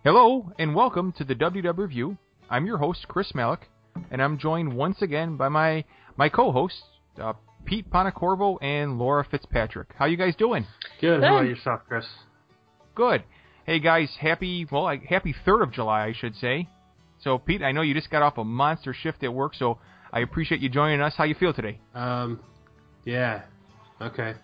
Hello, and welcome to the WW Review. I'm your host, Chris Malik, and I'm joined once again by my co-hosts, Pete Panacorvo and Laura Fitzpatrick. How you guys doing? Good. How about yourself, Chris? Good. Hey, guys, happy 3rd of July, I should say. So, Pete, I know you just got off a monster shift at work, so I appreciate you joining us. How you feel today? Yeah. Okay.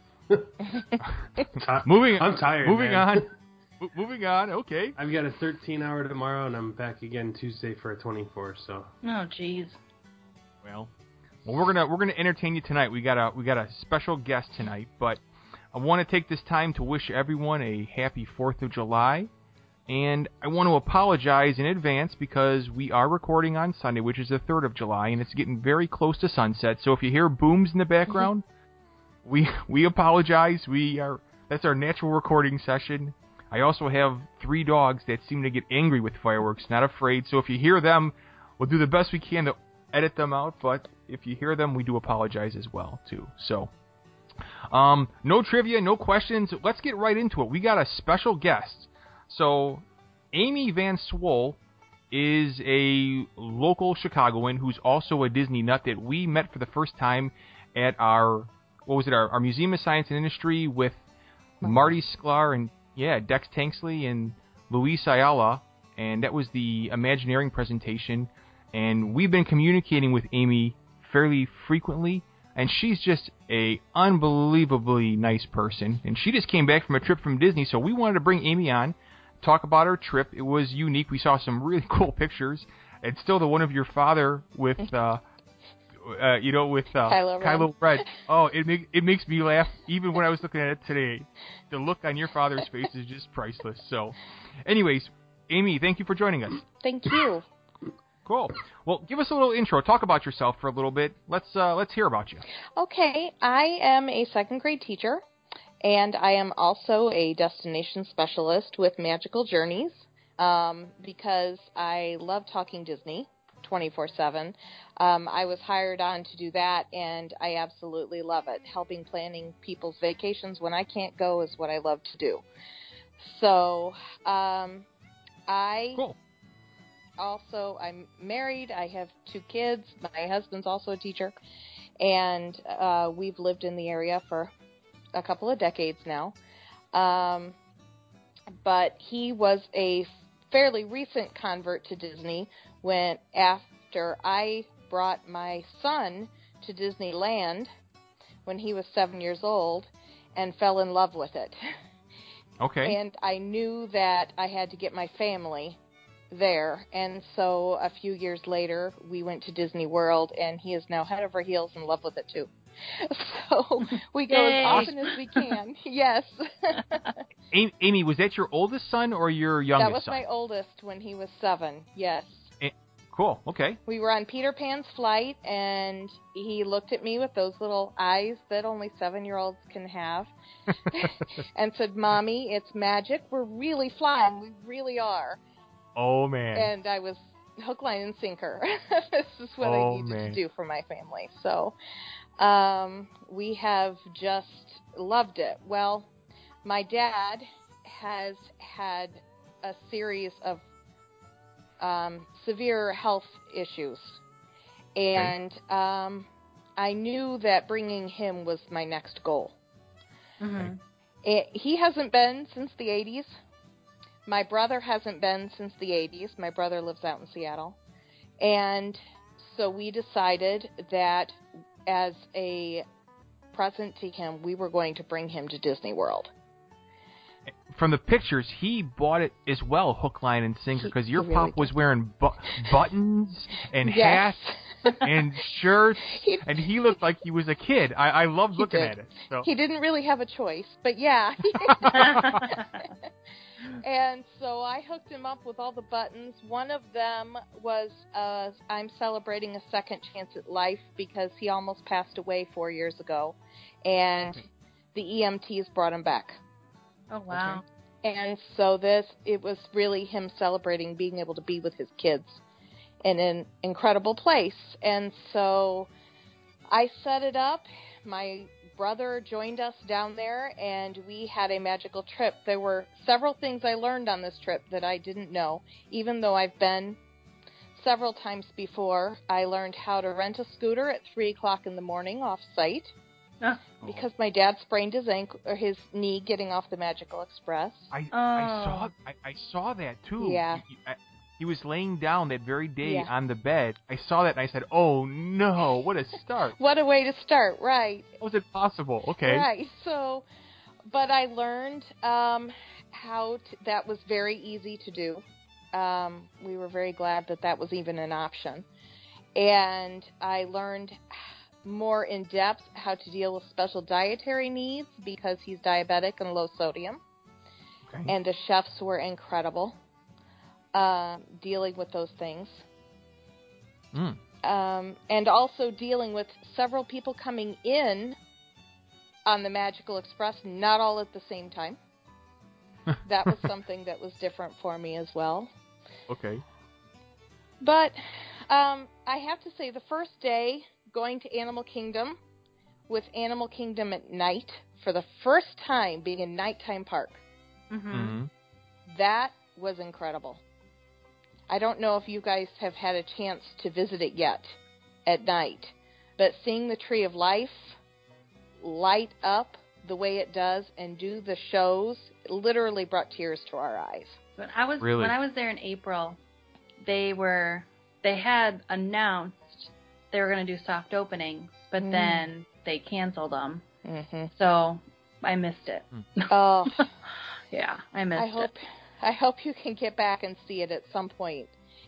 I'm tired, Moving man. Moving on, okay. I've got a 13-hour tomorrow, and I'm back again Tuesday for a 24. So. Oh, jeez. Well, we're gonna entertain you tonight. We got a special guest tonight, but I want to take this time to wish everyone a happy 4th of July, and I want to apologize in advance because we are recording on Sunday, which is the 3rd of July, and it's getting very close to sunset. So if you hear booms in the background, we apologize. That's our natural recording session. I also have 3 dogs that seem to get angry with fireworks, not afraid. So if you hear them, we'll do the best we can to edit them out. But if you hear them, we do apologize as well, too. So, no trivia, no questions. Let's get right into it. We got a special guest. So, Amy Van Swol is a local Chicagoan who's also a Disney nut that we met for the first time at our Museum of Science and Industry with Marty Sklar and Dex Tanksley and Luis Ayala, and that was the Imagineering presentation. And we've been communicating with Amy fairly frequently, and she's just a unbelievably nice person. And she just came back from a trip from Disney, so we wanted to bring Amy on, talk about her trip. It was unique. We saw some really cool pictures. It's still the one of your father with Kylo Ren. Oh, it makes me laugh even when I was looking at it today. The look on your father's face is just priceless. So, anyways, Amy, thank you for joining us. Thank you. Cool. Well, give us a little intro. Talk about yourself for a little bit. Let's hear about you. Okay, I am a 2nd grade teacher, and I am also a destination specialist with Magical Journeys because I love talking Disney 24/7. I was hired on to do that, and I absolutely love it. Helping planning people's vacations when I can't go is what I love to do. So, Cool. I'm married. I have 2 kids. My husband's also a teacher, and we've lived in the area for a couple of decades now. But he was a fairly recent convert to Disney after I brought my son to Disneyland when he was 7 years old and fell in love with it. Okay. And I knew that I had to get my family there, and so a few years later we went to Disney World, and he is now head over heels in love with it too. So we go as often as we can. Yes. Amy, was that your oldest son or your youngest son? That was my oldest when he was 7, yes. Cool, okay. We were on Peter Pan's flight, and he looked at me with those little eyes that only 7-year-olds can have and said, "Mommy, it's magic. We're really flying. We really are." Oh, man. And I was hook, line, and sinker. This is what I needed to do for my family. So we have just loved it. Well, my dad has had a series of severe health issues. And I knew that bringing him was my next goal. Mm-hmm. He hasn't been since the 80s. My brother hasn't been since the 80s. My brother lives out in Seattle. And so we decided that as a present to him, we were going to bring him to Disney World. From the pictures, he bought it as well, hook, line, and sinker, because your really pop was wearing buttons and hats and shirts, and he looked like he was a kid. I loved looking at it. So. He didn't really have a choice, but yeah. And so I hooked him up with all the buttons. One of them was I'm celebrating a second chance at life because he almost passed away 4 years ago, and the EMTs brought him back. Oh, wow. Okay. And so it was really him celebrating being able to be with his kids in an incredible place. And so I set it up. My brother joined us down there, and we had a magical trip. There were several things I learned on this trip that I didn't know, even though I've been several times before. I learned how to rent a scooter at 3 o'clock in the morning off-site because my dad sprained his knee getting off the Magical Express. I saw that too. Yeah. He was laying down that very day on the bed. I saw that and I said, "Oh no, what a start!" What a way to start, right? How was it possible? Okay. Right. So, but I learned that was very easy to do. We were very glad that was even an option. And I learned more in depth how to deal with special dietary needs because he's diabetic and low sodium. Okay. And the chefs were incredible dealing with those things. And also dealing with several people coming in on the Magical Express, not all at the same time. That was something that was different for me as well. Okay. But I have to say, the first day going to Animal Kingdom with Animal Kingdom at night, for the first time being a nighttime park, that was incredible. I don't know if you guys have had a chance to visit it yet at night, but seeing the Tree of Life light up the way it does and do the shows literally brought tears to our eyes. When I was there in April, they had announced they were going to do soft openings, but then they canceled them. Mm-hmm. So I missed it. Oh, yeah, I missed it. I hope you can get back and see it at some point.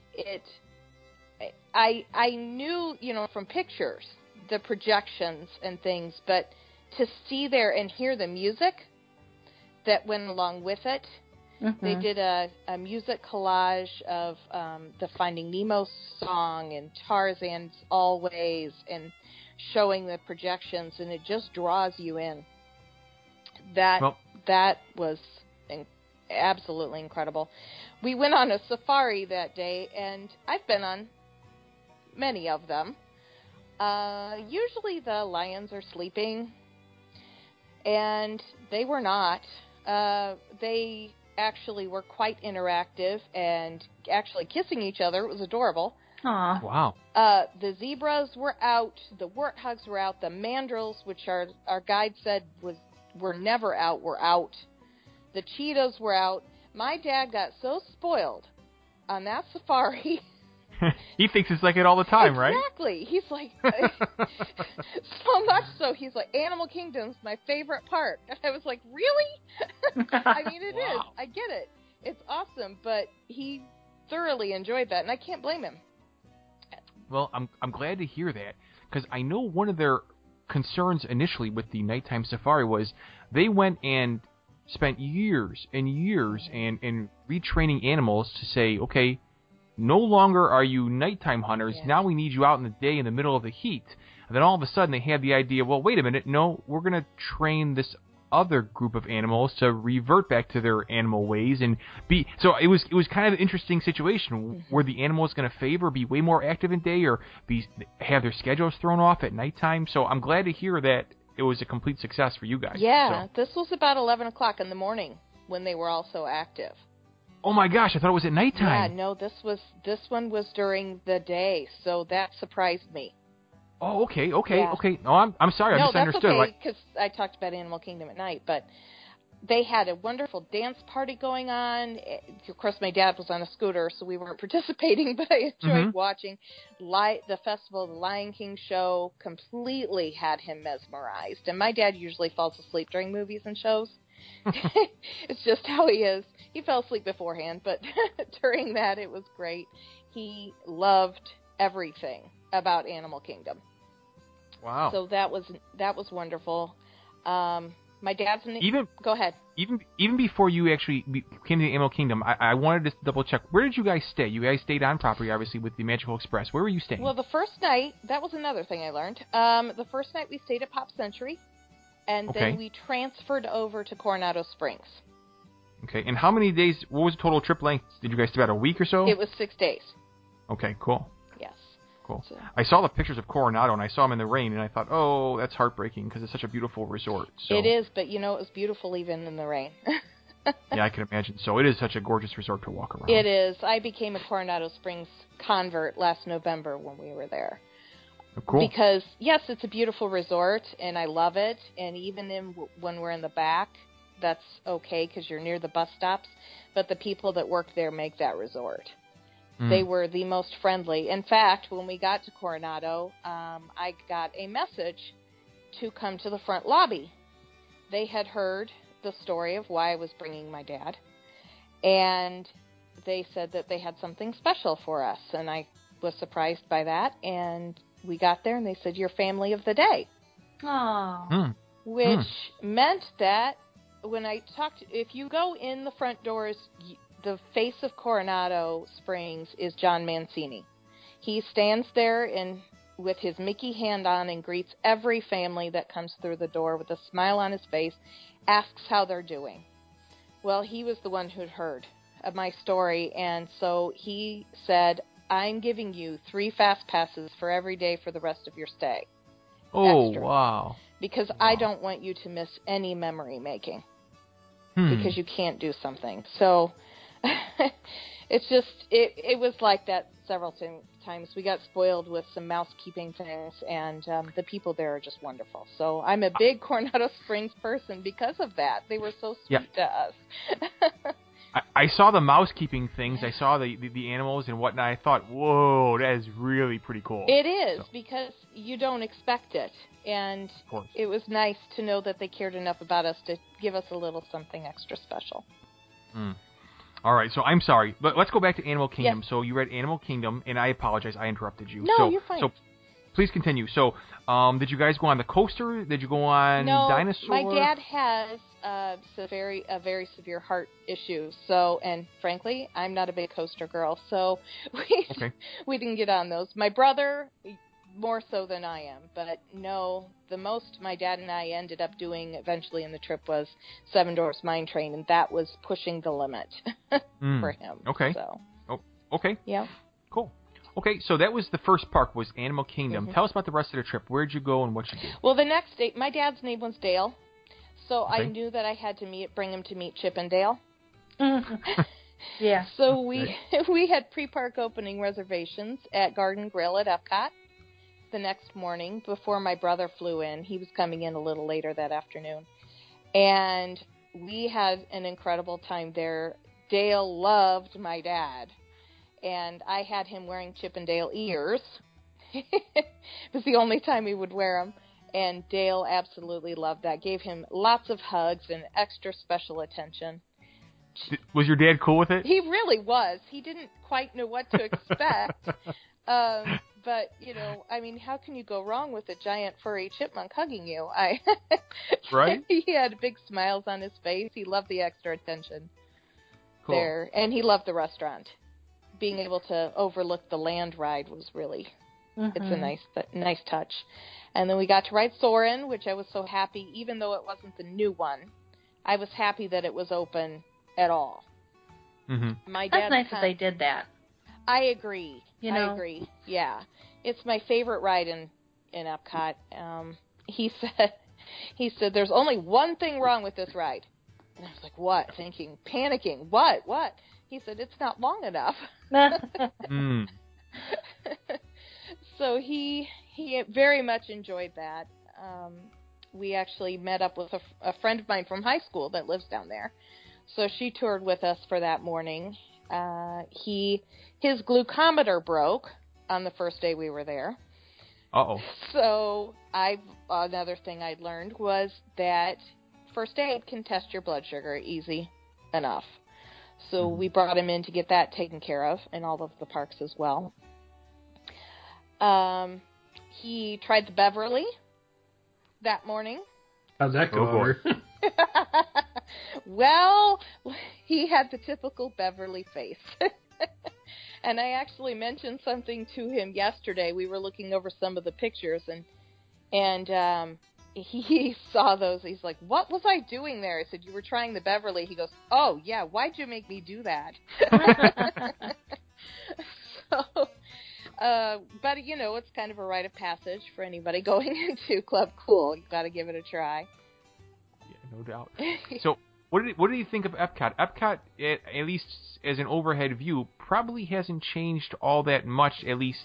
I knew, from pictures, the projections and things, but to see there and hear the music that went along with it. They did a music collage of the Finding Nemo song and Tarzan's Always and showing the projections, and it just draws you in. That was absolutely incredible. We went on a safari that day, and I've been on many of them. Usually the lions are sleeping, and they were not. They actually were quite interactive and actually kissing each other. It was adorable. Aww. Wow. The zebras were out. The warthogs were out. The mandrills, which our guide said were never out, were out. The cheetahs were out. My dad got so spoiled on that safari. He thinks it's like it all the time, right? Exactly. He's like, so much so, he's like, Animal Kingdom's my favorite park. And I was like, really? I mean, it is. I get it. It's awesome, but he thoroughly enjoyed that, and I can't blame him. Well, I'm glad to hear that, because I know one of their concerns initially with the nighttime safari was they went and spent years and years and retraining animals to say, okay, no longer are you nighttime hunters. Yeah. Now we need you out in the day in the middle of the heat. And then all of a sudden they had the idea, well, wait a minute, no, we're going to train this other group of animals to revert back to their animal ways and be. So it was kind of an interesting situation where the animal is going to be way more active in day or have their schedules thrown off at nighttime. So I'm glad to hear that it was a complete success for you guys. Yeah, This was about 11 o'clock in the morning when they were all so active. Oh my gosh, I thought it was at nighttime. Yeah, no, this one was during the day, so that surprised me. Oh, okay. No, I'm sorry, I misunderstood. No, that's okay, because I talked about Animal Kingdom at night, but they had a wonderful dance party going on. Of course, my dad was on a scooter, so we weren't participating, but I enjoyed watching. The Festival of the Lion King show completely had him mesmerized, and my dad usually falls asleep during movies and shows. It's just how he is. He fell asleep beforehand, but during that, it was great. He loved everything about Animal Kingdom. Wow. So that was wonderful. My dad's go ahead. Even before you actually came to the Animal Kingdom, I wanted to double check. Where did you guys stay? You guys stayed on property, obviously, with the Magical Express. Where were you staying? Well, the first night, that was another thing I learned. The first night we stayed at Pop Century, and then we transferred over to Coronado Springs. Okay, and how many days, what was the total trip length? Did you guys stay about a week or so? It was 6 days. Okay, cool. Yes. cool. So. I saw the pictures of Coronado, and I saw them in the rain, and I thought, oh, that's heartbreaking because it's such a beautiful resort. So. It is, but it was beautiful even in the rain. Yeah, I can imagine. So it is such a gorgeous resort to walk around. It is. I became a Coronado Springs convert last November when we were there. Oh, cool. Because, yes, it's a beautiful resort, and I love it. And even when we're in the back, that's okay because you're near the bus stops. But the people that work there make that resort. They were the most friendly. In fact, when we got to Coronado, I got a message to come to the front lobby. They had heard the story of why I was bringing my dad, and they said that they had something special for us, and I was surprised by that, and we got there, and they said, "You're family of the day." Aww. Which meant that when I talked, if you go in the front doors, the face of Coronado Springs is John Mancini. He stands there with his Mickey hand on and greets every family that comes through the door with a smile on his face, asks how they're doing. Well, he was the one who'd heard of my story, and so he said, "I'm giving you 3 fast passes for every day for the rest of your stay." Oh, Extra. wow. Because I don't want you to miss any memory making. Because you can't do something. So it's just, it was like that several times. We got spoiled with some mousekeeping things, and the people there are just wonderful. So I'm a big Coronado Springs person because of that. They were so sweet to us. I saw the mousekeeping things. I saw the animals and whatnot. I thought, whoa, that is really pretty cool. It is, because you don't expect it. And it was nice to know that they cared enough about us to give us a little something extra special. All right, so I'm sorry, but let's go back to Animal Kingdom. Yes. So you were at Animal Kingdom, and I apologize, I interrupted you. No, you're fine. So please continue. So did you guys go on the coaster? Did you go on Dinosaur? My dad has a very severe heart issue. So, and frankly, I'm not a big coaster girl, so we didn't get on those. My brother, more so than I am, but no, the most my dad and I ended up doing eventually in the trip was Seven Dwarfs Mine Train, and that was pushing the limit for him. Okay. So. Oh, okay. Yeah. Cool. Okay, so that was the first park, was Animal Kingdom. Tell us about the rest of the trip. Where'd you go and what you did? Well, the next day, my dad's name was Dale, so I knew that I had to bring him to meet Chip and Dale. Yeah. So we had pre-park opening reservations at Garden Grill at Epcot the next morning before my brother flew in. He was coming in a little later that afternoon. And we had an incredible time there. Dale loved my dad. And I had him wearing Chip and Dale ears. It was the only time he would wear them. And Dale absolutely loved that. Gave him lots of hugs and extra special attention. Was your dad cool with it? He really was. He didn't quite know what to expect. But, how can you go wrong with a giant furry chipmunk hugging you? Right? He had big smiles on his face. He loved the extra attention there. And he loved the restaurant. Being able to overlook the land ride was really, it's a nice touch. And then we got to ride Soarin', which I was so happy, even though it wasn't the new one, I was happy that it was open at all. My That's nice that they did that. I agree. I agree. Yeah. It's my favorite ride in Epcot. He said, "There's only one thing wrong with this ride." And I was like, "What?" Panicking. What? He said, "It's not long enough." So he very much enjoyed that. We actually met up with a friend of mine from high school that lives down there. So she toured with us for that morning. His glucometer broke on the first day we were there. Uh-oh. So another thing I'd learned was that first aid can test your blood sugar easy enough. So we brought him in to get that taken care of in all of the parks as well. He tried the Beverly that morning. How'd that go over? Well, he had the typical Beverly face. And I actually mentioned something to him yesterday. We were looking over some of the pictures, and he saw those. He's like, "What was I doing there?" I said, "You were trying the Beverly." He goes, "Oh, yeah, why'd you make me do that?" So but it's kind of a rite of passage for anybody going into Club Cool. You got to give it a try. Yeah, no doubt. So, what did you think of Epcot? Epcot, at least as an overhead view, probably hasn't changed all that much. At least,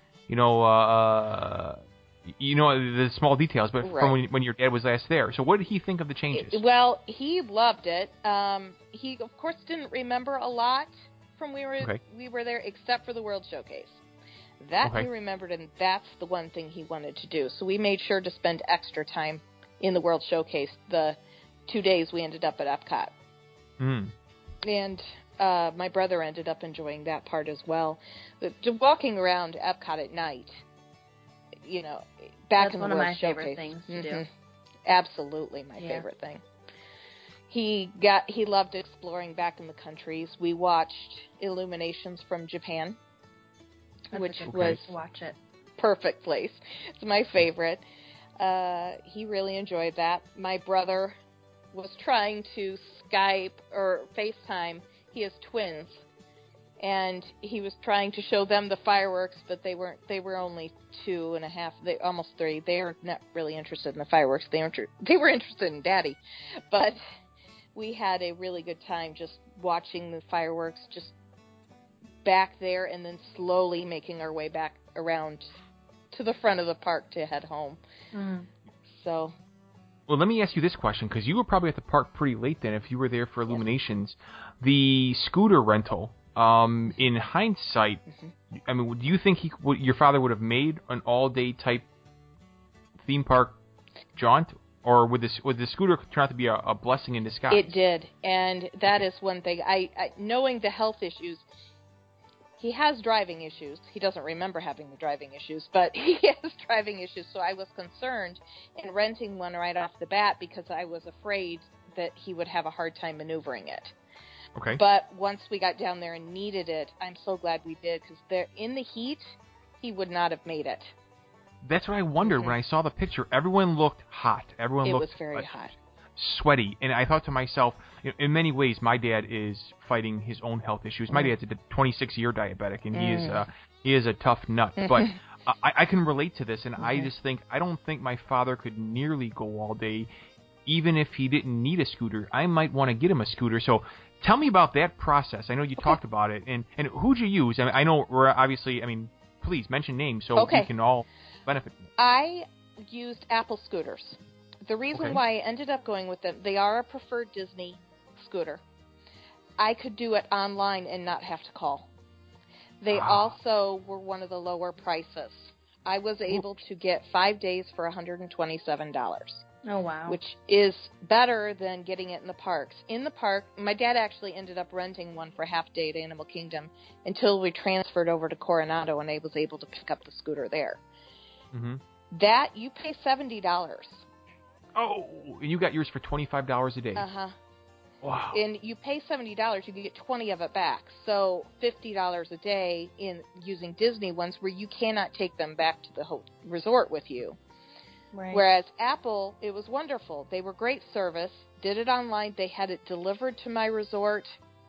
the small details, but right. from when your dad was last there. So, what did he think of the changes? Well, he loved it. He of course didn't remember a lot from we were there, except for the World Showcase. That he remembered, and that's the one thing he wanted to do. So we made sure to spend extra time in the World Showcase the 2 days we ended up at Epcot. And my brother ended up enjoying that part as well. Walking around Epcot at night, back in the World Showcase. That's one of my favorite things to do. Absolutely my favorite thing. He loved exploring back in the countries. We watched Illuminations from Japan. Which was watch it. Perfect place. It's my favorite. He really enjoyed that. My brother was trying to Skype or FaceTime. He has twins, and he was trying to show them the fireworks, but they were only 2.5. They almost 3. They are not really interested in the fireworks. They were interested in Daddy, but we had a really good time just watching the fireworks, just back there, and then slowly making our way back around to the front of the park to head home. So, well, let me ask you this question, because you were probably at the park pretty late then if you were there for Illuminations. The scooter rental, in hindsight, I mean, do you think your father would have made an all-day type theme park jaunt, or would the scooter turn out to be a blessing in disguise? It did, and that is one thing. I knowing the health issues. He has driving issues. He doesn't remember having the driving issues, but he has driving issues. So I was concerned in renting one right off the bat because I was afraid that he would have a hard time maneuvering it. Okay. But once we got down there and needed it, I'm so glad we did, because in the heat, he would not have made it. That's what I wondered when I saw the picture. Everyone looked hot. It was very hot. Sweaty, and I thought to myself, in many ways, my dad is fighting his own health issues. My dad's a 26-year diabetic, and he is a tough nut. But I can relate to this, and I don't think my father could nearly go all day, even if he didn't need a scooter. I might want to get him a scooter. So tell me about that process. I know you talked about it, and who'd you use? I know we're obviously. Please mention names so we can all benefit. I used Apple scooters. The reason why I ended up going with them, they are a preferred Disney scooter. I could do it online and not have to call. They also were one of the lower prices. I was able to get 5 days for $127. Oh, wow. Which is better than getting it in the parks. In the park, my dad actually ended up renting one for half day at Animal Kingdom until we transferred over to Coronado, and I was able to pick up the scooter there. That, you pay $70. Oh, you got yours for $25 a day. Wow. And you pay $70, you can get 20 of it back. So $50 a day in using Disney ones where you cannot take them back to the resort with you. Right. Whereas Apple, it was wonderful. They were great service. Did it online. They had it delivered to my resort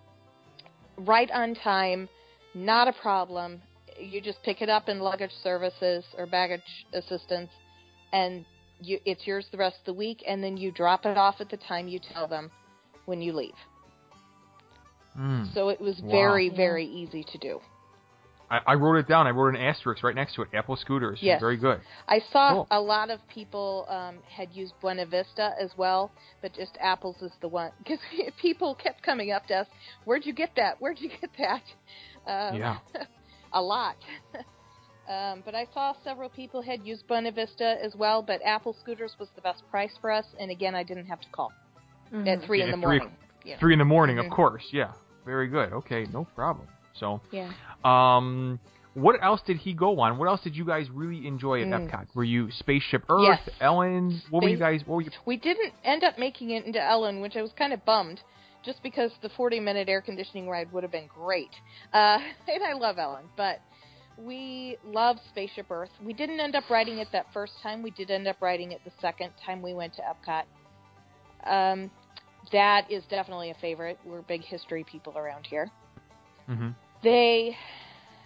right on time. Not a problem. You just pick it up in luggage services or baggage assistance, and it's yours the rest of the week, and then you drop it off at the time you tell them when you leave. So it was very, very easy to do. I wrote it down. I wrote an asterisk right next to it. Apple scooters. Yes. Very good. I saw a lot of people had used Buena Vista as well, but just Apple's is the one. Because people kept coming up to us, where'd you get that? Where'd you get that? A lot. But I saw several people had used Buena Vista as well, but Apple scooters was the best price for us, and again, I didn't have to call at 3 in the morning. 3 in the morning, of course, yeah. Very good. Okay, no problem. So, what else did he go on? What else did you guys really enjoy at Epcot? Were you Spaceship Earth, Ellen? What were you guys? We didn't end up making it into Ellen, which I was kind of bummed, just because the 40-minute air conditioning ride would have been great. And I love Ellen, but we love Spaceship Earth. We didn't end up riding it that first time. We did end up riding it the second time we went to Epcot. That is definitely a favorite. We're big history people around here.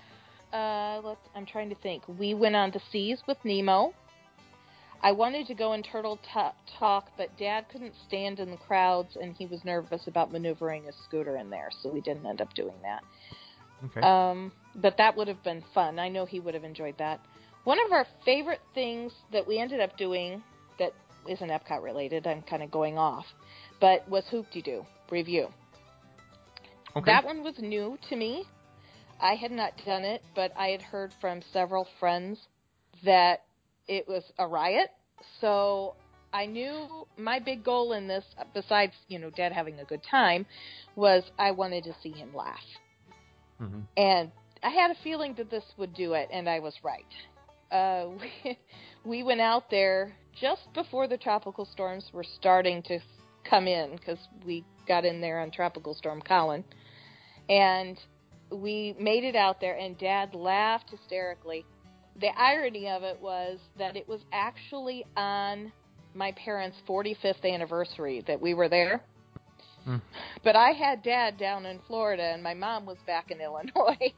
I'm trying to think. We went on the seas with Nemo. I wanted to go in Turtle Talk, but Dad couldn't stand in the crowds, and he was nervous about maneuvering his scooter in there, so we didn't end up doing that. Okay. But that would have been fun. I know he would have enjoyed that. One of our favorite things that we ended up doing that isn't Epcot related, I'm kind of going off, but was Hoop-Dee-Doo review. Okay. That one was new to me. I had not done it, but I had heard from several friends that it was a riot. So I knew my big goal in this, besides, Dad having a good time, was I wanted to see him laugh. Mm-hmm. And I had a feeling that this would do it, and I was right. We went out there just before the tropical storms were starting to come in, because we got in there on Tropical Storm Colin. And we made it out there, and Dad laughed hysterically. The irony of it was that it was actually on my parents' 45th anniversary that we were there. Mm. But I had Dad down in Florida, and my mom was back in Illinois.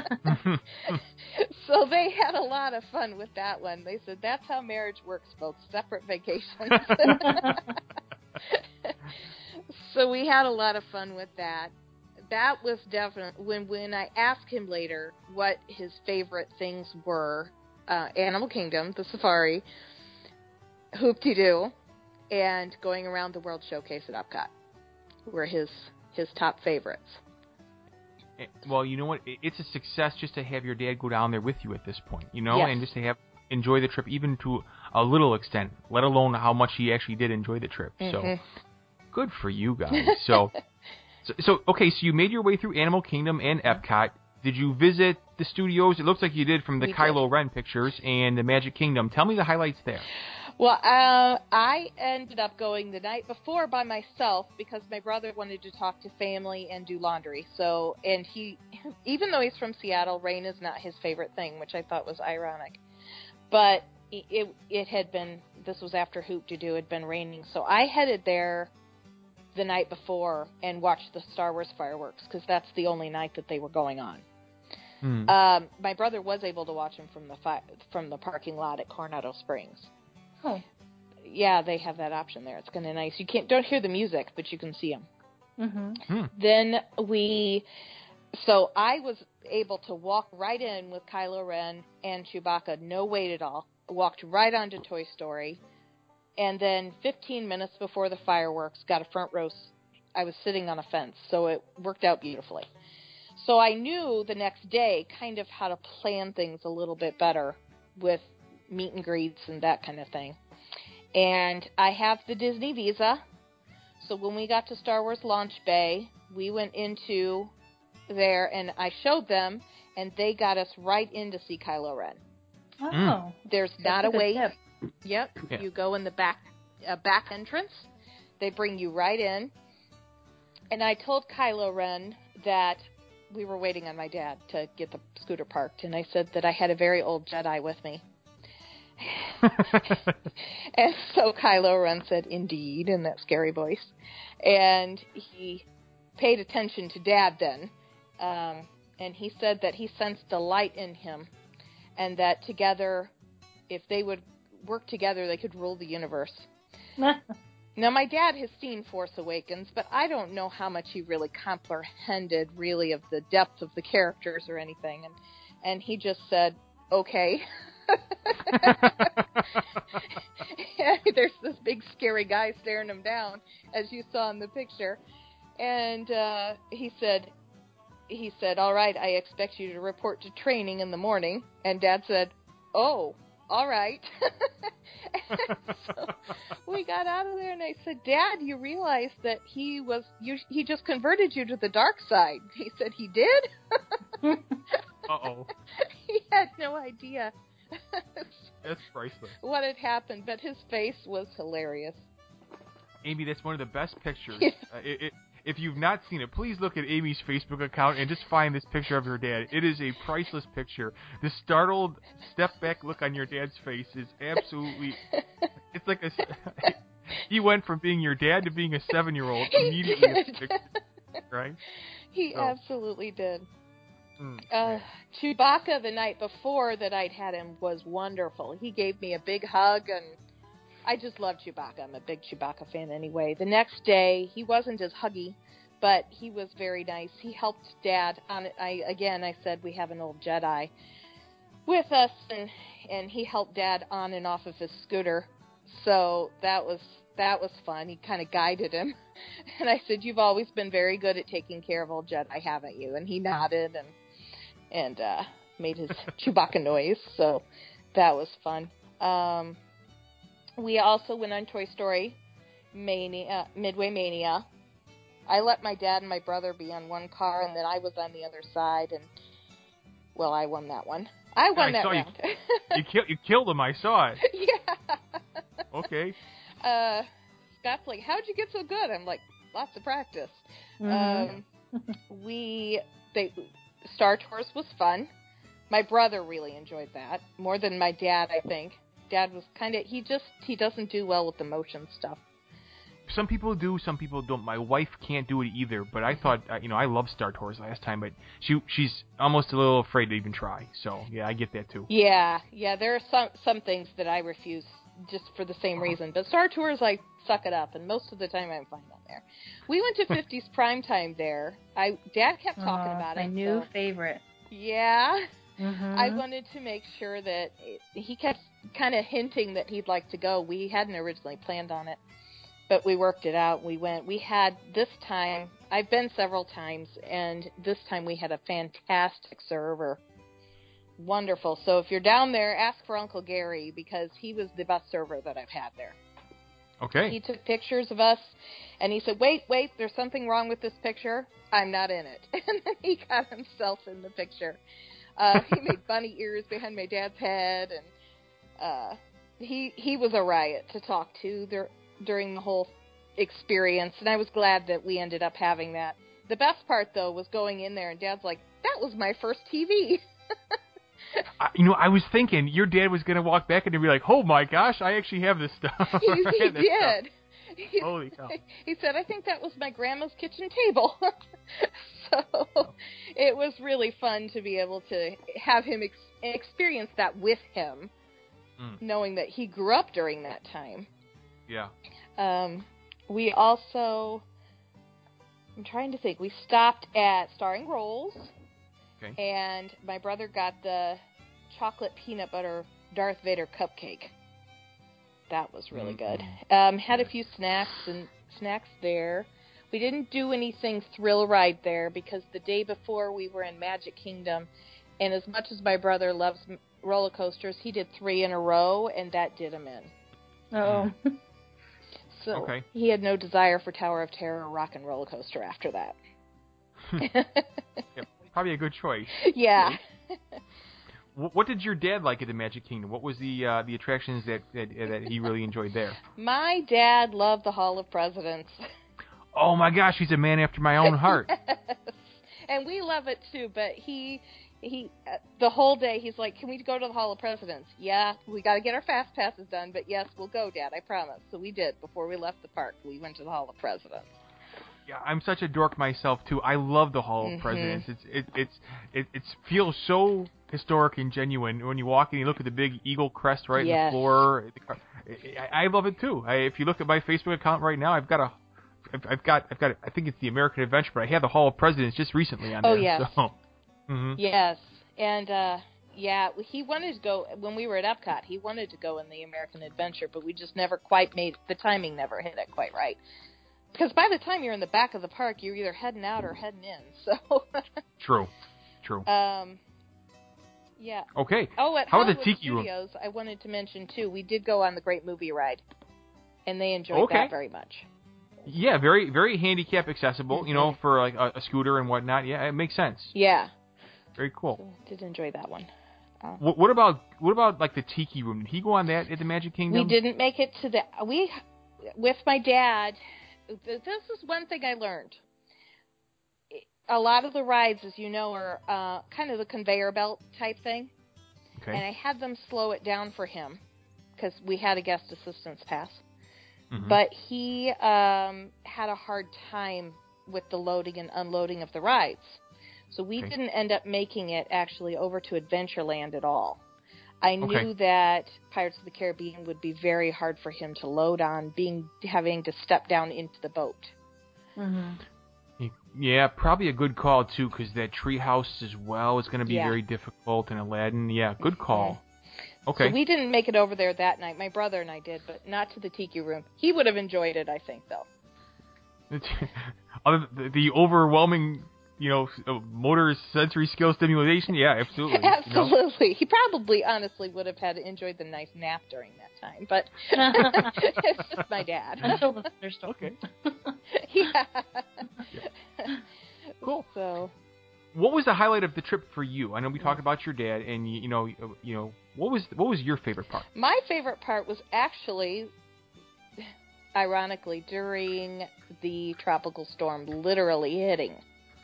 So they had a lot of fun with that one. They said, that's how marriage works, folks, separate vacations. So we had a lot of fun with that. That was definitely, when I asked him later what his favorite things were, Animal Kingdom, the safari, Hoop-Dee-Doo, and going around the World Showcase at Epcot were his top favorites. Well, you know what? It's a success just to have your dad go down there with you at this point, Yes. and just to enjoy the trip even to a little extent, let alone how much he actually did enjoy the trip. Mm-hmm. So, good for you guys. So okay, so you made your way through Animal Kingdom and Epcot. Did you visit the studios? It looks like you did from the Kylo Ren pictures and the Magic Kingdom. Tell me the highlights there. Well, I ended up going the night before by myself because my brother wanted to talk to family and do laundry. So, and he, even though he's from Seattle, rain is not his favorite thing, which I thought was ironic. But it had been, this was after Hoop-Dee-Doo had been raining. So I headed there the night before and watched the Star Wars fireworks because that's the only night that they were going on. My brother was able to watch them from the parking lot at Coronado Springs. Oh. Yeah, they have that option there. It's kind of nice. You don't hear the music, but you can see them. Mm-hmm. Then so I was able to walk right in with Kylo Ren and Chewbacca, no wait at all. Walked right onto Toy Story. And then 15 minutes before the fireworks, got a front row. I was sitting on a fence, so it worked out beautifully. So I knew the next day kind of how to plan things a little bit better with meet and greets and that kind of thing. And I have the Disney Visa. So when we got to Star Wars Launch Bay, we went into there and I showed them, and they got us right in to see Kylo Ren. Oh. There's not a wait. Tip. Yep. Yeah. You go in the back entrance. They bring you right in. And I told Kylo Ren that we were waiting on my dad to get the scooter parked. And I said that I had a very old Jedi with me. And so Kylo Ren said, indeed, in that scary voice. And he paid attention to Dad then. And he said that he sensed a light in him. And that together, if they would work together, they could rule the universe. Now, my dad has seen Force Awakens, but I don't know how much he really comprehended, really, of the depth of the characters or anything. And he just said, okay. There's this big, scary guy staring him down, as you saw in the picture. And he said, all right, I expect you to report to training in the morning. And Dad said, oh, all right. So we got out of there, and I said, Dad, you realize that he just converted you to the dark side. He said, he did? Uh-oh. He had no idea. That's priceless. What had happened, but his face was hilarious. Amy, that's one of the best pictures. If you've not seen it, please look at Amy's Facebook account and just find this picture of your dad. It is a priceless picture. The startled step-back look on your dad's face is absolutely... It's like he went from being your dad to being a 7-year-old immediately. Right? He absolutely did. Chewbacca the night before that I'd had him was wonderful. He gave me a big hug, and I just love Chewbacca. I'm a big Chewbacca fan anyway. The next day, he wasn't as huggy, but he was very nice. He helped Dad on it. I said we have an old Jedi with us, and he helped Dad on and off of his scooter. So that was fun. He kind of guided him. And I said, "You've always been very good at taking care of old Jedi, haven't you?" And he nodded and made his Chewbacca noise. So that was fun. We also went on Toy Story Midway Mania. I let my dad and my brother be on one car, and then I was on the other side, and, well, I won that one. I won that round. You killed him, I saw it. Yeah. Okay. Scott's like, "How'd you get so good?" I'm like, "Lots of practice." Mm-hmm. Star Tours was fun. My brother really enjoyed that more than my dad, I think. Dad was he doesn't do well with the motion stuff. Some people do, some people don't. My wife can't do it either, but I thought, I loved Star Tours last time, but she's almost a little afraid to even try. So, yeah, I get that too. Yeah, there are some things that I refuse just for the same reason. But Star Tours, I suck it up, and most of the time I'm fine on there. We went to 50s Primetime there. Dad kept talking about my it. new favorite. Yeah. Mm-hmm. I wanted to make sure that he kept kind of hinting that he'd like to go. We hadn't originally planned on it, but we worked it out. We went. We had this time, I've been several times, and this time we had a fantastic server. Wonderful. So if you're down there, ask for Uncle Gary, because he was the best server that I've had there. Okay. He took pictures of us, and he said, wait, there's something wrong with this picture. I'm not in it. And then he got himself in the picture. He made bunny ears behind my dad's head, and he was a riot to talk to during the whole experience, and I was glad that we ended up having that. The best part, though, was going in there, and Dad's like, "That was my first TV." I was thinking your dad was going to walk back and be like, "Oh my gosh, I actually have this stuff." He did. Holy cow. He said, "I think that was my grandma's kitchen table." So it was really fun to be able to have him experience that with him, knowing that he grew up during that time. Yeah. We also, I'm trying to think, we stopped at Starring Rolls. Okay. And my brother got the chocolate peanut butter Darth Vader cupcake. That was really good. Had a few snacks there. We didn't do anything thrill ride there because the day before we were in Magic Kingdom, and as much as my brother loves roller coasters, he did 3 in a row, and that did him in. Oh. So he had no desire for Tower of Terror or Rock and Roller Coaster after that. Yep, probably a good choice. Yeah. What did your dad like at the Magic Kingdom? What was the attractions that he really enjoyed there? My dad loved the Hall of Presidents. Oh my gosh, he's a man after my own heart. Yes. And we love it too, but he the whole day he's like, "Can we go to the Hall of Presidents?" "Yeah, we got to get our fast passes done, but yes, we'll go, Dad, I promise." So we did. Before we left the park, we went to the Hall of Presidents. Yeah, I'm such a dork myself too. I love the Hall of Presidents. It feels so historic and genuine when you walk and you look at the big eagle crest right in the floor. I love it too. If you look at my Facebook account right now, I've got I think it's the American Adventure, but I had the Hall of Presidents just recently on there. Oh yes. So. Yes, and he wanted to go when we were at Epcot. He wanted to go in the American Adventure, but we just never quite the timing never hit it quite right. Because by the time you're in the back of the park, you're either heading out or heading in. So. True. Yeah. Okay. Oh, at How Hollywood about the Tiki Studios, Room? I wanted to mention too. We did go on the Great Movie Ride, and they enjoyed that very much. Yeah, very, very handicap accessible. For like a scooter and whatnot. Yeah, it makes sense. Yeah. Very cool. So, did enjoy that one. What about like the Tiki Room? Did he go on that at the Magic Kingdom? We didn't make it to with my dad. This is one thing I learned. A lot of the rides, as you know, are kind of the conveyor belt type thing. Okay. And I had them slow it down for him because we had a guest assistance pass. Mm-hmm. But he had a hard time with the loading and unloading of the rides. So we didn't end up making it actually over to Adventureland at all. I knew that Pirates of the Caribbean would be very hard for him to load on, having to step down into the boat. Mm-hmm. Yeah, probably a good call, too, because that treehouse as well is going to be very difficult, and Aladdin, good call. Okay. So we didn't make it over there that night. My brother and I did, but not to the Tiki Room. He would have enjoyed it, I think, though. The overwhelming, motor sensory skill stimulation, absolutely. Absolutely. He probably, honestly, would have had enjoyed the nice nap during that time, but it's just my dad. Until the thunderstorm. Okay. Yeah. Cool. So, what was the highlight of the trip for you? I know we talked about your dad, and what was your favorite part? My favorite part was actually, ironically, during the tropical storm literally hitting.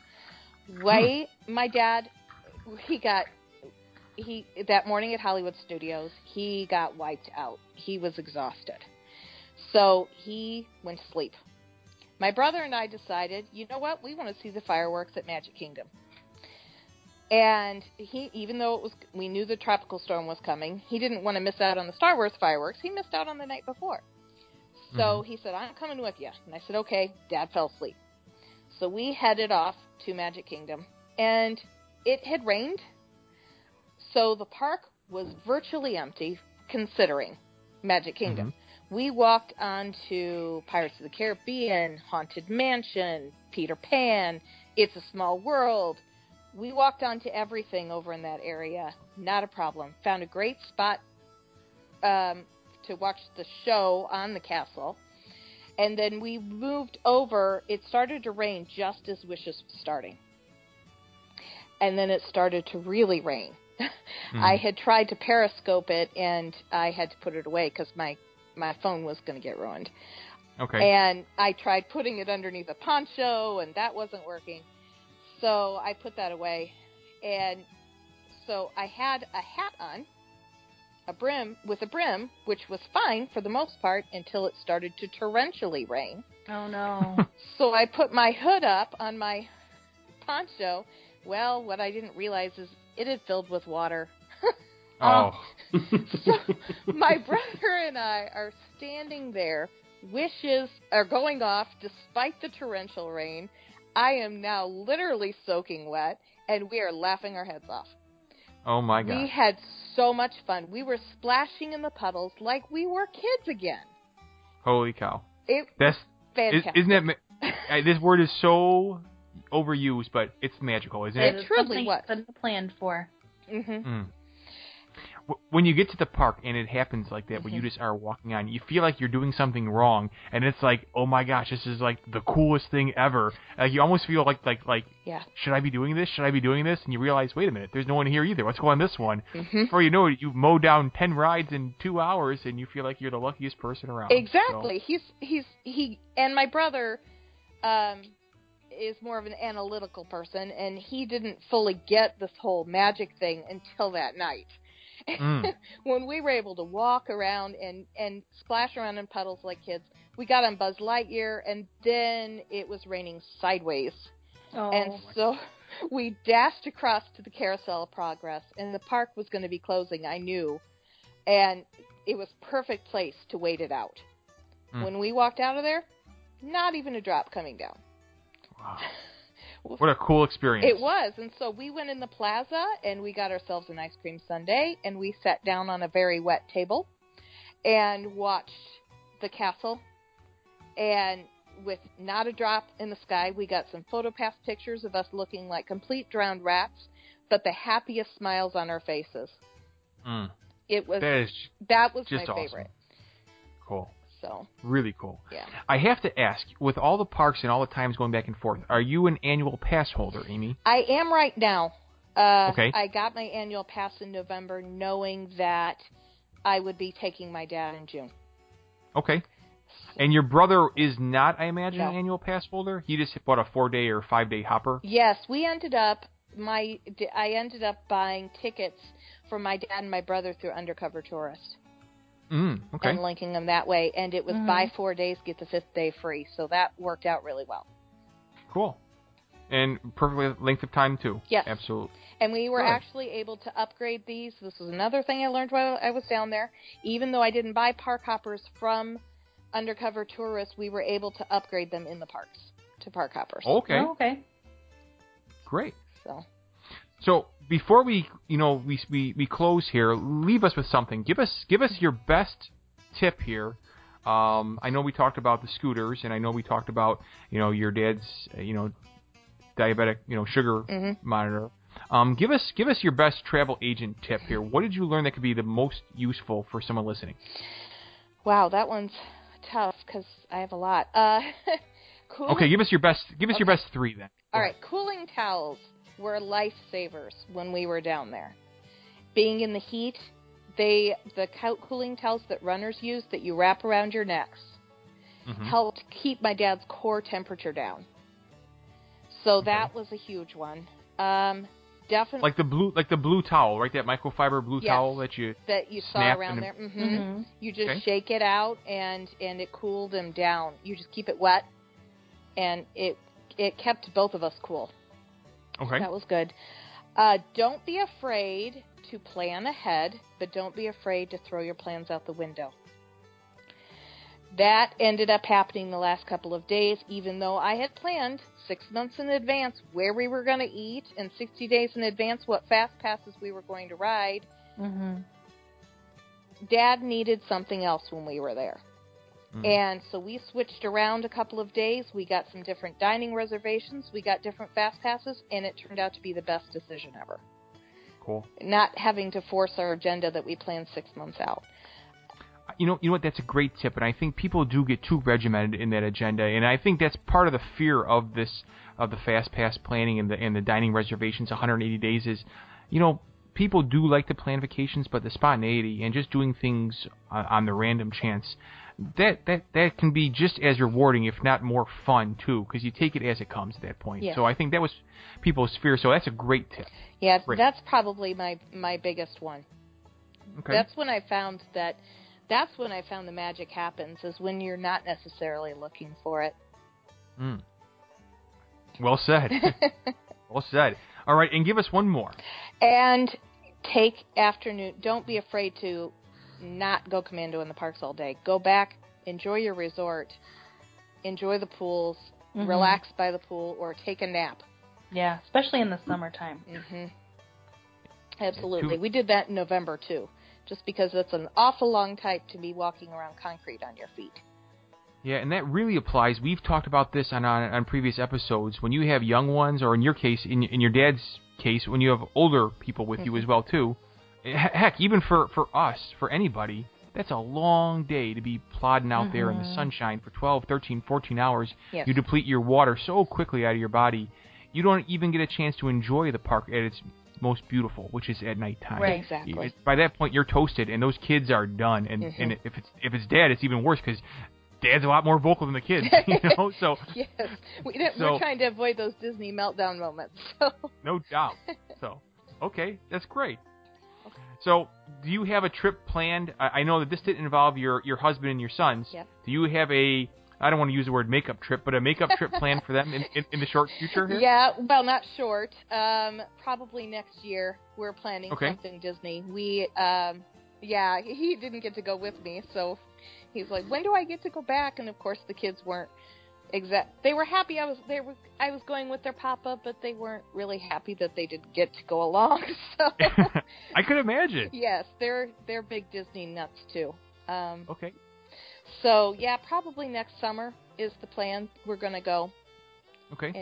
My dad, that morning at Hollywood Studios, he got wiped out. He was exhausted. So he went to sleep. My brother and I decided, you know what, we want to see the fireworks at Magic Kingdom. And even though we knew the tropical storm was coming, he didn't want to miss out on the Star Wars fireworks. He missed out on the night before. So he said, I'm coming with you. And I said, okay. Dad fell asleep. So we headed off to Magic Kingdom. And it had rained. So the park was virtually empty, considering Magic Kingdom. Mm-hmm. We walked onto Pirates of the Caribbean, Haunted Mansion, Peter Pan, It's a Small World. We walked onto everything over in that area. Not a problem. Found a great spot to watch the show on the castle. And then we moved over. It started to rain just as Wishes was starting. And then it started to really rain. I had tried to periscope it, and I had to put it away because my phone was going to get ruined. Okay. And I tried putting it underneath a poncho, and that wasn't working. So I put that away. And so I had a hat on, a brim, which was fine for the most part until it started to torrentially rain. Oh, no. So I put my hood up on my poncho. Well, what I didn't realize is it had filled with water. Oh. So my brother and I are standing there. Wishes are going off despite the torrential rain. I am now literally soaking wet, and we are laughing our heads off. Oh, my God. We had so much fun. We were splashing in the puddles like we were kids again. Holy cow. That's fantastic. Isn't it? This word is so overused, but it's magical, isn't it? It truly was. Something planned for. Mm-hmm. When you get to the park and it happens like that, when you just are walking on, you feel like you're doing something wrong, and it's like, oh my gosh, this is like the coolest thing ever. Like you almost feel like, yeah. Should I be doing this? Should I be doing this? And you realize, wait a minute, there's no one here either. Let's go on this one. Mm-hmm. Before you know it, you mow down 10 rides in 2 hours, and you feel like you're the luckiest person around. Exactly. So. He and my brother is more of an analytical person, and he didn't fully get this whole magic thing until that night. When we were able to walk around and splash around in puddles like kids, we got on Buzz Lightyear, and then it was raining sideways. Oh. And so we dashed across to the Carousel of Progress, and the park was going to be closing, I knew. And it was perfect place to wait it out. When we walked out of there, not even a drop coming down. Wow. What a cool experience. It was. And so we went in the plaza, and we got ourselves an ice cream sundae, and we sat down on a very wet table and watched the castle. And with not a drop in the sky, we got some PhotoPass pictures of us looking like complete drowned rats, but the happiest smiles on our faces. It was that was my favorite. Awesome. Cool. So really cool. Yeah. I have to ask, with all the parks and all the times going back and forth, are you an annual pass holder, Amy? I am right now. Okay. I got my annual pass in November, knowing that I would be taking my dad in June. Okay. And your brother is not, I imagine, an No. annual pass holder? He just bought a 4-day or 5-day hopper? Yes, we ended up. I ended up buying tickets for my dad and my brother through Undercover Tourist. Okay. And linking them that way, and it was buy 4 days, get the 5th day free, so that worked out really well. Cool. And perfect length of time, too. Yes. Absolutely. And we were Good. actually able to upgrade these. This was another thing I learned while I was down there. Even though I didn't buy park hoppers from undercover tourists, we were able to upgrade them in the parks to park hoppers. Okay. Oh, okay. Great. So before we close here, leave us with something. Give us your best tip here. I know we talked about the scooters, and I know we talked about your dad's diabetic sugar monitor. Give us your best travel agent tip here. What did you learn that could be the most useful for someone listening? Wow, that one's tough because I have a lot. Okay, give us your best. Your best 3 then. All right, cooling towels were lifesavers when we were down there. Being in the heat, the cooling towels that runners use that you wrap around your necks helped keep my dad's core temperature down. So that was a huge one. Definitely like the blue towel, right? That microfiber blue towel that you saw around there. You just shake it out and it cooled him down. You just keep it wet, and it kept both of us cool. Okay, that was good. Don't be afraid to plan ahead, but don't be afraid to throw your plans out the window. That ended up happening the last couple of days, even though I had planned 6 months in advance where we were going to eat and 60 days in advance what fast passes we were going to ride. Dad needed something else when we were there. And so we switched around a couple of days. We got some different dining reservations. We got different fast passes, and it turned out to be the best decision ever. Cool. Not having to force our agenda that we planned 6 months out. You know what? That's a great tip, and I think people do get too regimented in that agenda, and I think that's part of the fear of the fast pass planning and the dining reservations. 180 days is, people do like to plan vacations, but the spontaneity and just doing things on the random chance, that can be just as rewarding, if not more fun too, because you take it as it comes at that point. Yes. So I think that was people's fear. So that's a great tip. Yeah, great. That's probably my biggest one. Okay. That's when I found the magic happens, is when you're not necessarily looking for it. Well said. Well said. All right, and give us one more. And take afternoon. Don't be afraid to not go commando in the parks all day. Go back, enjoy your resort, enjoy the pools, relax by the pool, or take a nap. Yeah, especially in the summertime. Absolutely. We did that in November, too, just because it's an awful long time to be walking around concrete on your feet. Yeah, and that really applies. We've talked about this on previous episodes. When you have young ones, or in your case, in your dad's case, when you have older people with you as well, too. Heck, even for us, for anybody, that's a long day to be plodding out there in the sunshine for 12, 13, 14 hours. Yes. You deplete your water so quickly out of your body, you don't even get a chance to enjoy the park at its most beautiful, which is at nighttime. Right, exactly. By that point, you're toasted, and those kids are done. And if it's dad, it's even worse, because Dad's a lot more vocal than the kids, So yes, we're trying to avoid those Disney meltdown moments. So. No doubt. So, okay, that's great. So, do you have a trip planned? I know that this didn't involve your husband and your sons. Yep. Do you have I don't want to use the word makeup trip, but a makeup trip planned for them in the short future here? Yeah, well, not short. Probably next year we're planning something Disney. We, he didn't get to go with me, so he's like, when do I get to go back? And of course the kids weren't they were happy I was going with their papa, but they weren't really happy that they didn't get to go along. So I could imagine. Yes, they're big Disney nuts too. Okay. So yeah, probably next summer is the plan. We're gonna go. Okay.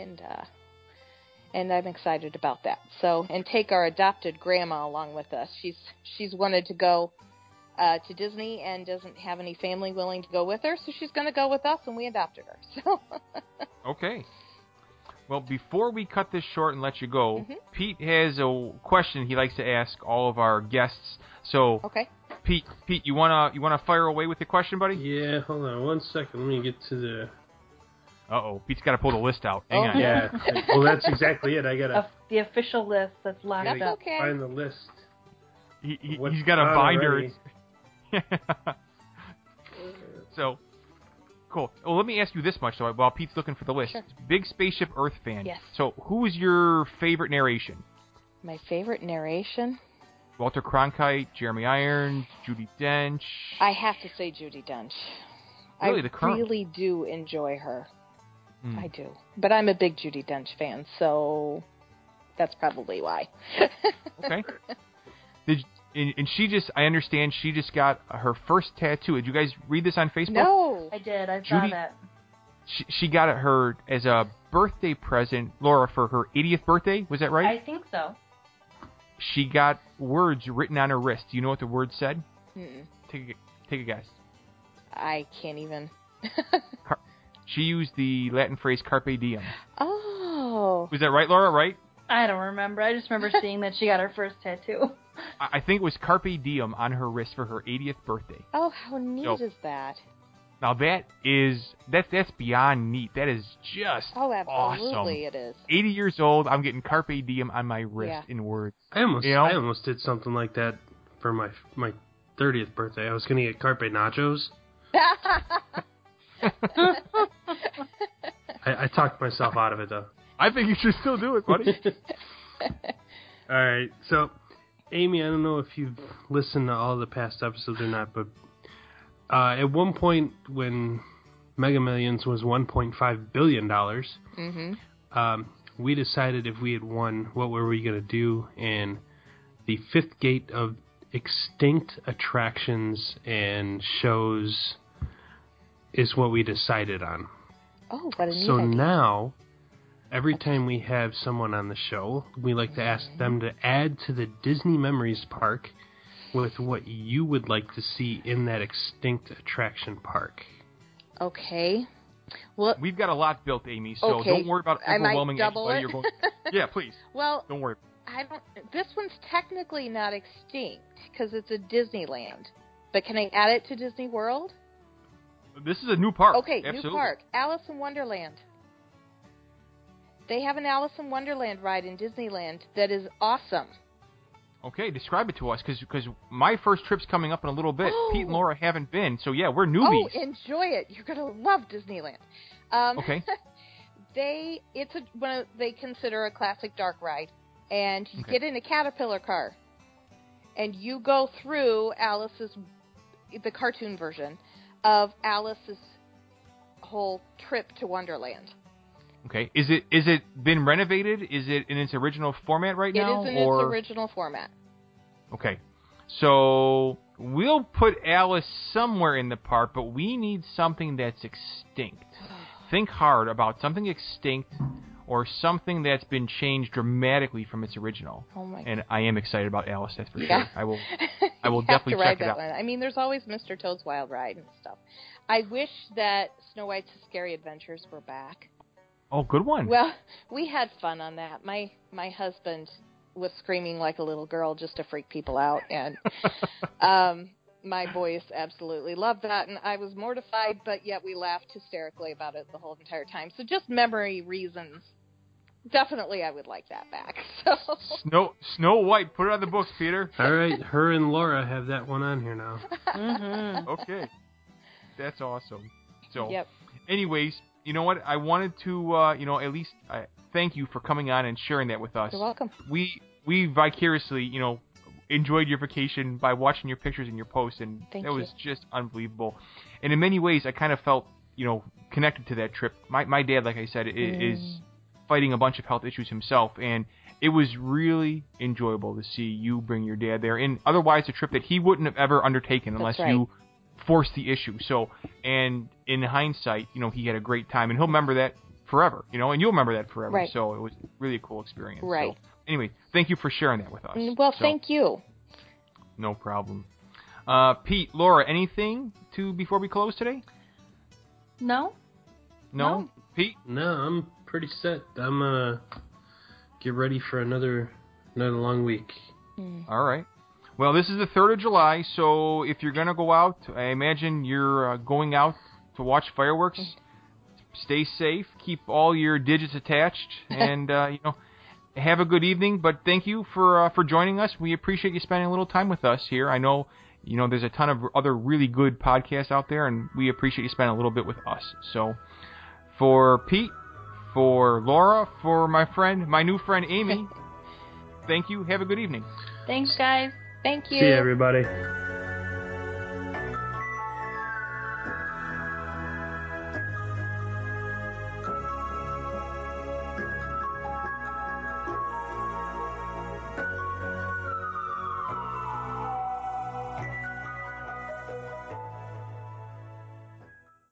And I'm excited about that. So, and take our adopted grandma along with us. She's wanted to go to Disney and doesn't have any family willing to go with her, so she's going to go with us, and we adopted her. So. Okay. Well, before we cut this short and let you go, Pete has a question he likes to ask all of our guests. So, okay. Pete, you wanna fire away with the question, buddy? Yeah, hold on 1 second. Let me get to the. Pete's got to pull the list out. Hang on. Yeah. Well, that's exactly it. I gotta. The official list that's locked That's up. okay. Find the list. He's got a binder. So, Cool. Well, let me ask you this much, though, while Pete's looking for the list. Sure. Big Spaceship Earth fan. Yes. So, who is your favorite narration? My favorite narration? Walter Cronkite, Jeremy Irons, Judi Dench. I have to say Judi Dench. Really, I the current? really do enjoy her. Hmm. I do. But I'm a big Judi Dench fan, so that's probably why. Okay. And she just, I understand she just got her first tattoo. Did you guys read this on Facebook? No. I did. I saw Judy- that. She got it her as a birthday present, Laura, for her 80th birthday. Was that right? I think so. She got words written on her wrist. Do you know what the words said? Mm-mm. Take a guess. I can't even. She used the Latin phrase carpe diem. Oh. Was that right, Laura? Right? I don't remember. I just remember seeing that she got her first tattoo. I think it was carpe diem on her wrist for her 80th birthday. Oh, how neat is that? Now that's beyond neat. That is just Oh, absolutely awesome. it is. 80 years old, I'm getting carpe diem on my wrist in words. I almost You know? I almost did something like that for my 30th birthday. I was gonna get carpe nachos. I talked myself out of it though. I think you should still do it, buddy. All right, so Amy, I don't know if you've listened to all the past episodes or not, but at one point when Mega Millions was $1.5 billion, Mm-hmm. we decided if we had won, what were we going to do? And the fifth gate of extinct attractions and shows is what we decided on. Oh, what a neat So idea. now, every time we have someone on the show, we like to ask them to add to the Disney Memories Park with what you would like to see in that extinct attraction park. Okay. Well, We've got a lot built, Amy, so okay. don't worry about I might overwhelming double everybody. it. You're going. Yeah, please. Well, Don't worry. This one's technically not extinct because it's a Disneyland. But can I add it to Disney World? This is a new park. Okay, Absolutely. new park. Alice in Wonderland. They have an Alice in Wonderland ride in Disneyland that is awesome. Okay, describe it to us, because my first trip's coming up in a little bit. Pete and Laura haven't been, so yeah, we're newbies. Oh, enjoy it. You're going to love Disneyland. Okay. They consider a classic dark ride, and you Okay. get in a caterpillar car, and you go through the cartoon version of Alice's whole trip to Wonderland. Okay. Is it been renovated? Is it in its original format right now? It is in its original format. Okay. So we'll put Alice somewhere in the park, but we need something that's extinct. Think hard about something extinct or something that's been changed dramatically from its original. Oh my! And I am excited about Alice, that's for Yeah. sure. I will You have definitely to ride check it that out. one. I mean, there's always Mr. Toad's Wild Ride and stuff. I wish that Snow White's Scary Adventures were back. Oh, good one. Well, we had fun on that. My husband was screaming like a little girl just to freak people out, and my boys absolutely loved that, and I was mortified, but yet we laughed hysterically about it the whole entire time. So just memory reasons, definitely I would like that back. So Snow White, put it on the books, Peter. All right, her and Laura have that one on here now. Mm-hmm. Okay. That's awesome. So, Yep. anyways, you know what? I wanted to, at least thank you for coming on and sharing that with us. You're welcome. We vicariously, enjoyed your vacation by watching your pictures and your posts, and Thank that was you. just unbelievable. And in many ways, I kind of felt, connected to that trip. My dad, like I said, is fighting a bunch of health issues himself, and it was really enjoyable to see you bring your dad there. And otherwise, a trip that he wouldn't have ever undertaken unless That's right. you forced the issue. So, and in hindsight, he had a great time, and he'll remember that forever, and you'll remember that forever. Right. So it was really a cool experience. Right. So, anyway, thank you for sharing that with us. Well, So, thank you. No problem. Pete, Laura, anything before we close today? No? No? No. Pete? No, I'm pretty set. I'm gonna get ready for another long week. All right. Well, this is the 3rd of July, so if you're going to go out, I imagine you're going out to watch fireworks. Stay safe. Keep all your digits attached, and, have a good evening. But thank you for joining us. We appreciate you spending a little time with us here. I know You know, there's a ton of other really good podcasts out there, and we appreciate you spending a little bit with us. So, for Pete, for Laura, for my new friend Amy, thank you. Have a good evening. Thanks, guys. Thank you. See you, everybody.